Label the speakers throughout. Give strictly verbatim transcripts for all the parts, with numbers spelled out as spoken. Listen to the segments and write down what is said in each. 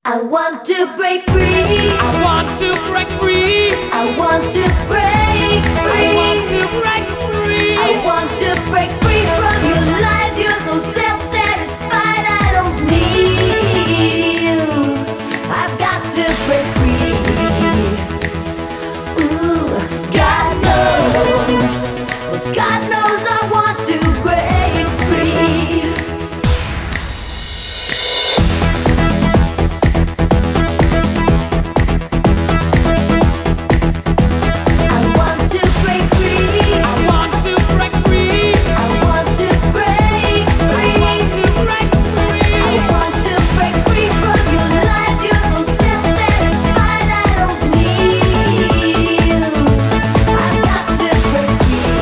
Speaker 1: I want to break free.
Speaker 2: I want to break free.
Speaker 1: I want to break free.
Speaker 2: I want to break free.
Speaker 1: I want to break free from your lies. You're so self-satisfied. I don't need you. I've got to break free. Ooh, God knows. God knows I want to break free. I want to break free.
Speaker 2: I want to break free.
Speaker 1: I want to break
Speaker 2: I want
Speaker 1: free.
Speaker 2: to break free.
Speaker 1: I want to break free from your lies. You're so self-satisfied. I don't need you. I've got to break free.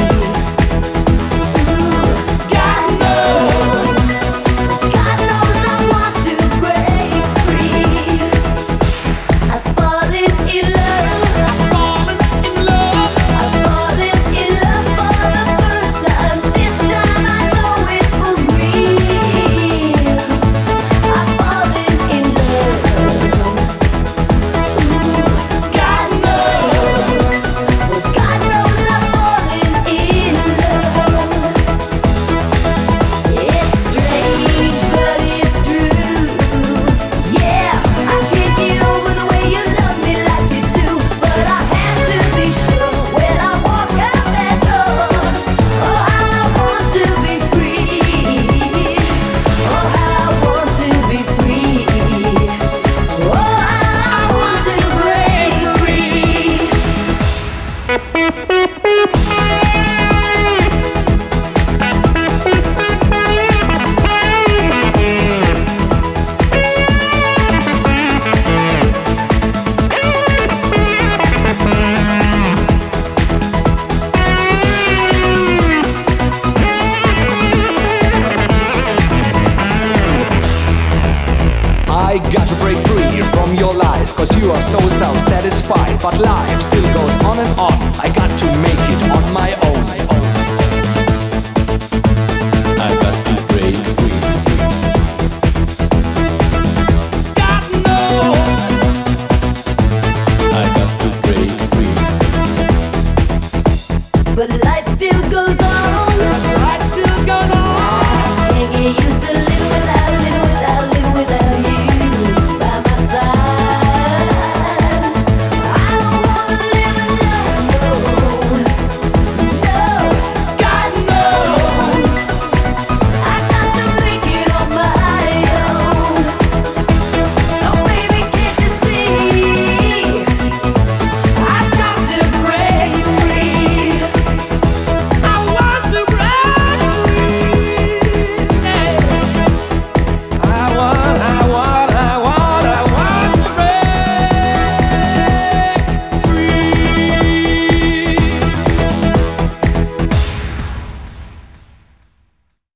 Speaker 1: Ooh, God knows. God knows I want to break free. I've fallen in love.
Speaker 2: Falling in love.
Speaker 1: I've fallen in love for the first time. This time I know it's for real. I've fallen in love. Ooh, God knows. Well, God knows I've fallen in love. It's strange, but it's true. Yeah, I can't get over the way you love me like you do. But I have to be sure when I walk out that door. Oh, how I want to be free. Oh, how I want to be free. Oh, how I want to break free.
Speaker 3: I got to break free from your lies, cause you are so self-satisfied. But life still goes on and on. I got to make it on my